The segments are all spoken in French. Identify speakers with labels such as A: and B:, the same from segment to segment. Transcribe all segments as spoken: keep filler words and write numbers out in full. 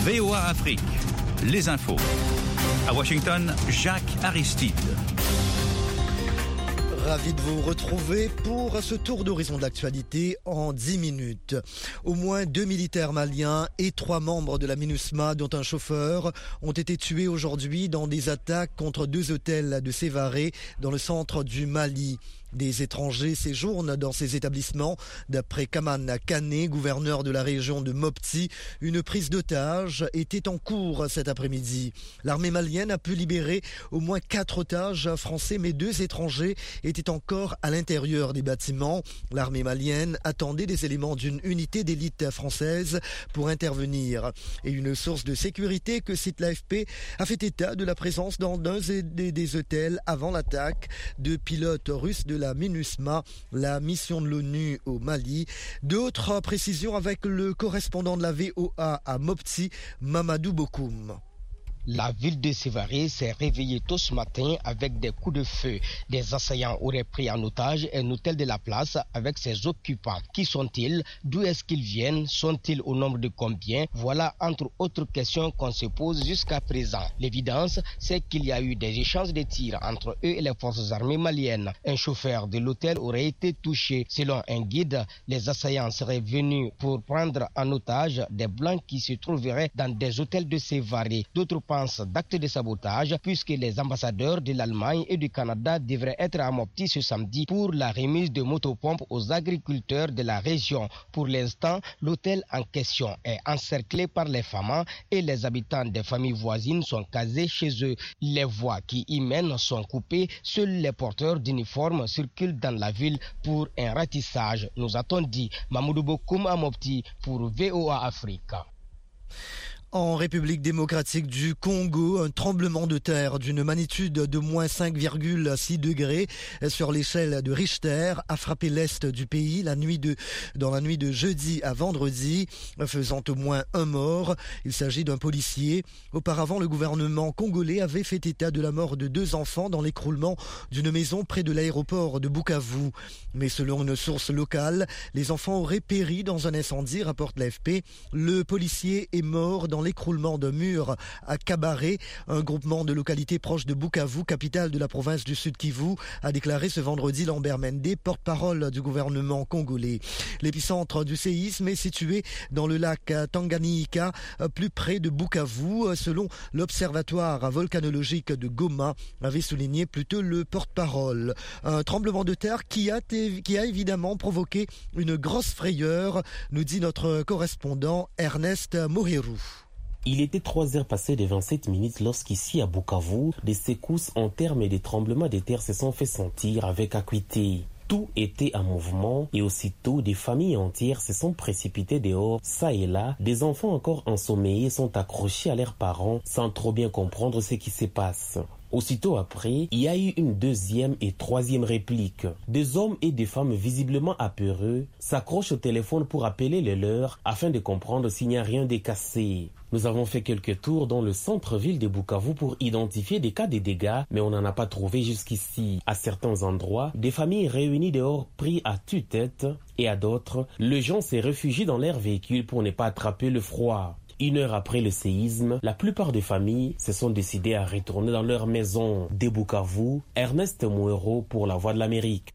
A: V O A Afrique, les infos. À Washington, Jacques Aristide.
B: Ravi de vous retrouver pour ce tour d'horizon d'actualité en dix minutes. Au moins deux militaires maliens et trois membres de la MINUSMA, dont un chauffeur, ont été tués aujourd'hui dans des attaques contre deux hôtels de Sévaré dans le centre du Mali. Des étrangers séjournent dans ces établissements. D'après Kaman Kane, gouverneur de la région de Mopti, une prise d'otages était en cours cet après-midi. L'armée malienne a pu libérer au moins quatre otages français, mais deux étrangers étaient encore à l'intérieur des bâtiments. L'armée malienne attendait des éléments d'une unité d'élite française pour intervenir. Et une source de sécurité que cite l'A F P a fait état de la présence dans un des hôtels avant l'attaque de pilotes russes de la MINUSMA, la mission de l'ONU au Mali. D'autres précisions avec le correspondant de la V O A à Mopti, Mamadou Bokoum.
C: La ville de Sévaré s'est réveillée tôt ce matin avec des coups de feu. Des assaillants auraient pris en otage un hôtel de la place avec ses occupants. Qui sont-ils? D'où est-ce qu'ils viennent? Sont-ils au nombre de combien? Voilà entre autres questions qu'on se pose jusqu'à présent. L'évidence, c'est qu'il y a eu des échanges de tirs entre eux et les forces armées maliennes. Un chauffeur de l'hôtel aurait été touché. Selon un guide, les assaillants seraient venus pour prendre en otage des blancs qui se trouveraient dans des hôtels de Sévaré. D'autres part, d'actes de sabotage puisque les ambassadeurs de l'Allemagne et du Canada devraient être à Mopti ce samedi pour la remise de motopompes aux agriculteurs de la région. Pour l'instant, l'hôtel en question est encerclé par les femmes et les habitants des familles voisines sont casés chez eux. Les voies qui y mènent sont coupées. Seuls les porteurs d'uniformes circulent dans la ville pour un ratissage, nous a-t-on dit. Mamoudou Bokoum à Mopti pour V O A Afrique.
B: En République démocratique du Congo, un tremblement de terre d'une magnitude de moins cinq virgule six degrés sur l'échelle de Richter a frappé l'est du pays la nuit de, dans la nuit de jeudi à vendredi, faisant au moins un mort. Il s'agit d'un policier. Auparavant, le gouvernement congolais avait fait état de la mort de deux enfants dans l'écroulement d'une maison près de l'aéroport de Bukavu. Mais selon une source locale, les enfants auraient péri dans un incendie, rapporte l'A F P. Le policier est mort dans Dans l'écroulement d'un mur à Kabaré, un groupement de localités proches de Bukavu, capitale de la province du Sud Kivu, a déclaré ce vendredi Lambert Mende, porte-parole du gouvernement congolais. L'épicentre du séisme est situé dans le lac Tanganyika, plus près de Bukavu, selon l'observatoire volcanologique de Goma, avait souligné plutôt le porte-parole. Un tremblement de terre qui a, qui a évidemment provoqué une grosse frayeur, nous dit notre correspondant Ernest Morirou.
D: Il était trois heures passées de vingt-sept minutes lorsqu'ici à Bukavu, des secousses en termes et des tremblements de terre se sont fait sentir avec acuité. Tout était en mouvement et aussitôt des familles entières se sont précipitées dehors, ça et là. Des enfants encore ensommeillés sont accrochés à leurs parents sans trop bien comprendre ce qui se passe. Aussitôt après, il y a eu une deuxième et troisième réplique. Des hommes et des femmes visiblement apeureux s'accrochent au téléphone pour appeler les leurs afin de comprendre s'il n'y a rien de cassé. Nous avons fait quelques tours dans le centre-ville de Bukavu pour identifier des cas de dégâts, mais on n'en a pas trouvé jusqu'ici. À certains endroits, des familles réunies dehors pris à tue-tête et à d'autres, les gens se réfugient dans leurs véhicules pour ne pas attraper le froid. Une heure après le séisme, la plupart des familles se sont décidées à retourner dans leur maison. De Bukavu, Ernest Mouero pour la Voix de l'Amérique.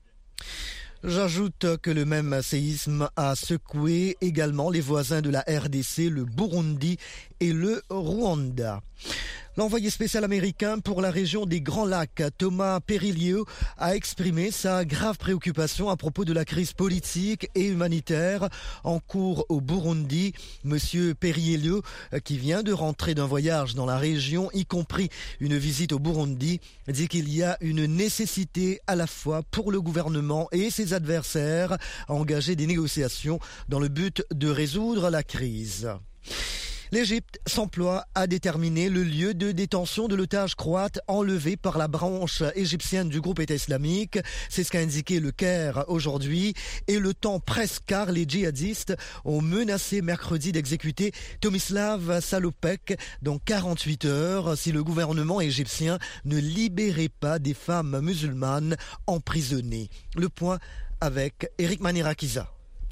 B: J'ajoute que le même séisme a secoué également les voisins de la R D C, le Burundi et le Rwanda. L'envoyé spécial américain pour la région des Grands Lacs, Thomas Perriello, a exprimé sa grave préoccupation à propos de la crise politique et humanitaire en cours au Burundi. Monsieur Perriello, qui vient de rentrer d'un voyage dans la région, y compris une visite au Burundi, dit qu'il y a une nécessité à la fois pour le gouvernement et ses adversaires à engager des négociations dans le but de résoudre la crise. L'Égypte s'emploie à déterminer le lieu de détention de l'otage croate enlevé par la branche égyptienne du groupe État islamique. C'est ce qu'a indiqué le Caire aujourd'hui. Et le temps presse car les djihadistes ont menacé mercredi d'exécuter Tomislav Salopek dans quarante-huit heures si le gouvernement égyptien ne libérait pas des femmes musulmanes emprisonnées. Le point avec Eric Manirakiza.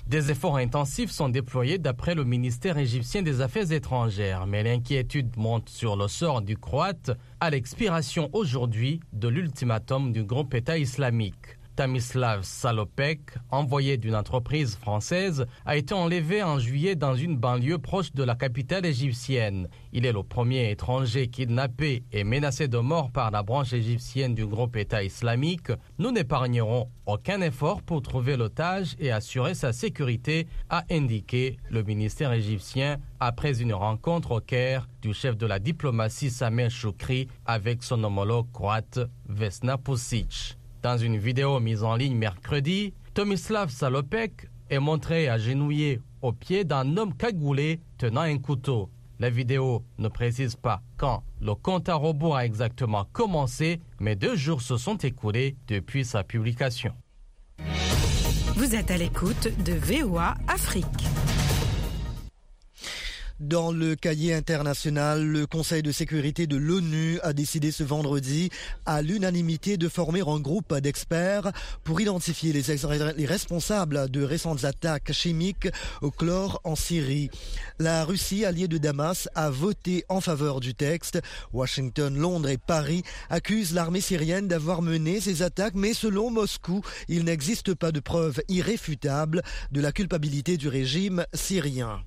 E: Des efforts intensifs sont déployés d'après le ministère égyptien des Affaires étrangères, mais l'inquiétude monte sur le sort du Croate à l'expiration aujourd'hui de l'ultimatum du groupe État islamique. Tomislav Salopek, envoyé d'une entreprise française, a été enlevé en juillet dans une banlieue proche de la capitale égyptienne. Il est le premier étranger kidnappé et menacé de mort par la branche égyptienne du groupe État islamique. Nous n'épargnerons aucun effort pour trouver l'otage et assurer sa sécurité, a indiqué le ministère égyptien après une rencontre au Caire du chef de la diplomatie Samir Choukri avec son homologue croate Vesna Pusic. Dans une vidéo mise en ligne mercredi, Tomislav Salopek est montré agenouillé au pied d'un homme cagoulé tenant un couteau. La vidéo ne précise pas quand le compte à rebours a exactement commencé, mais deux jours se sont écoulés depuis sa publication.
F: Vous êtes à l'écoute de V O A Afrique.
B: Dans le cahier international, le Conseil de sécurité de l'ONU a décidé ce vendredi à l'unanimité de former un groupe d'experts pour identifier les, les responsables de récentes attaques chimiques au chlore en Syrie. La Russie, alliée de Damas, a voté en faveur du texte. Washington, Londres et Paris accusent l'armée syrienne d'avoir mené ces attaques, mais selon Moscou, il n'existe pas de preuves irréfutables de la culpabilité du régime syrien.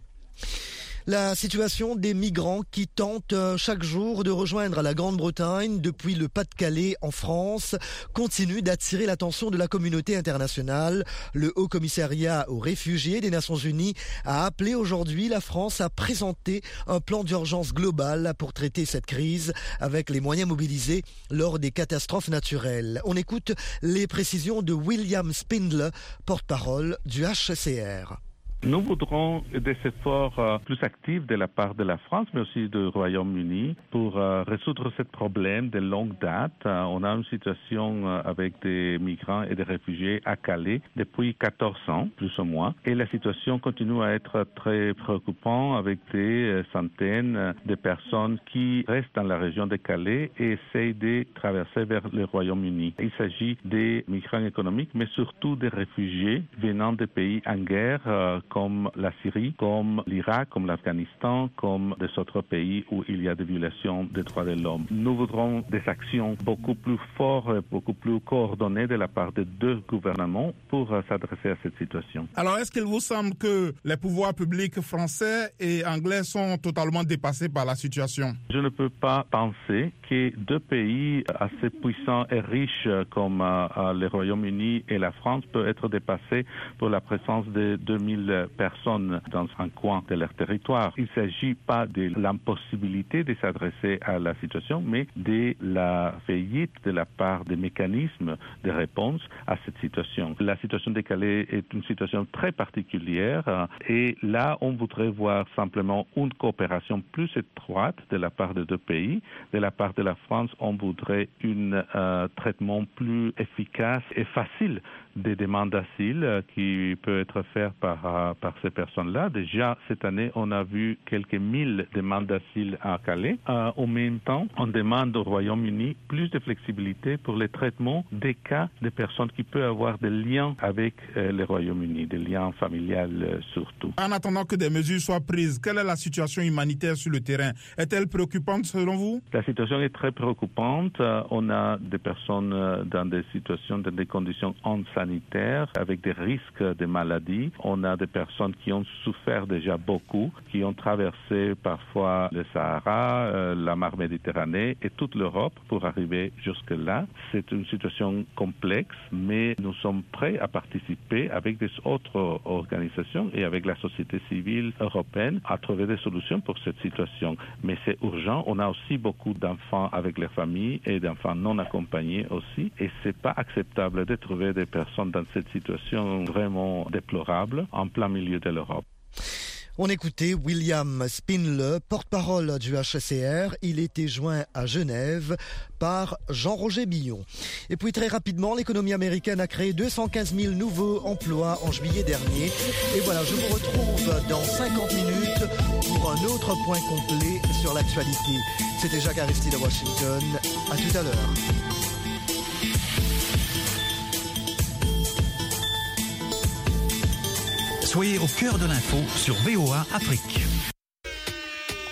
B: La situation des migrants qui tentent chaque jour de rejoindre la Grande-Bretagne depuis le Pas-de-Calais en France continue d'attirer l'attention de la communauté internationale. Le Haut-Commissariat aux réfugiés des Nations Unies a appelé aujourd'hui la France à présenter un plan d'urgence global pour traiter cette crise avec les moyens mobilisés lors des catastrophes naturelles. On écoute les précisions de William Spindler, porte-parole du H C R.
G: Nous voudrons des efforts euh, plus actifs de la part de la France, mais aussi du Royaume-Uni, pour euh, résoudre ce problème de longue date. Euh, on a une situation euh, avec des migrants et des réfugiés à Calais depuis quatorze ans, plus ou moins, et la situation continue à être très préoccupante avec des euh, centaines de personnes qui restent dans la région de Calais et essayent de traverser vers le Royaume-Uni. Il s'agit des migrants économiques, mais surtout des réfugiés venant des pays en guerre, euh, comme la Syrie, comme l'Irak, comme l'Afghanistan, comme des autres pays où il y a des violations des droits de l'homme. Nous voudrons des actions beaucoup plus fortes, beaucoup plus coordonnées de la part des deux gouvernements pour s'adresser à cette situation.
H: Alors, est-ce qu'il vous semble que les pouvoirs publics français et anglais sont totalement dépassés par la situation?
G: Je ne peux pas penser que deux pays assez puissants et riches comme euh, le Royaume-Uni et la France peuvent être dépassés pour la présence de deux mille personnes dans un coin de leur territoire. Il ne s'agit pas de l'impossibilité de s'adresser à la situation, mais de la faillite de la part des mécanismes de réponse à cette situation. La situation de Calais est une situation très particulière et là, on voudrait voir simplement une coopération plus étroite de la part des deux pays. De la part de la France, on voudrait un euh, traitement plus efficace et facile des demandes d'asile qui peut être fait par, par ces personnes-là. Déjà, cette année, on a vu quelques mille demandes d'asile à Calais. Euh, en même temps, on demande au Royaume-Uni plus de flexibilité pour le traitement des cas de personnes qui peuvent avoir des liens avec euh, le Royaume-Uni, des liens familiales euh, surtout.
H: En attendant que des mesures soient prises, quelle est la situation humanitaire sur le terrain? Est-elle préoccupante selon vous?
G: La situation est très préoccupante. Euh, on a des personnes euh, dans des situations, dans des conditions sanitaires avec des risques de maladies. On a des personnes qui ont souffert déjà beaucoup, qui ont traversé parfois le Sahara, euh, la mer Méditerranée et toute l'Europe pour arriver jusque-là. C'est une situation complexe, mais nous sommes prêts à participer avec des autres organisations et avec la société civile européenne à trouver des solutions pour cette situation. Mais c'est urgent. On a aussi beaucoup d'enfants avec leurs familles et d'enfants non accompagnés aussi. Et c'est pas acceptable de trouver des personnes dans cette situation vraiment déplorable en plein milieu de l'Europe.
B: On écoutait William Spindler, porte-parole du H C R. Il était joint à Genève par Jean-Roger Billon. Et puis très rapidement, l'économie américaine a créé deux cent quinze mille nouveaux emplois en juillet dernier. Et voilà, je vous retrouve dans cinquante minutes pour un autre point complet sur l'actualité. C'était Jacques Aristide à Washington. À tout à l'heure.
A: Soyez au cœur de l'info sur V O A Afrique.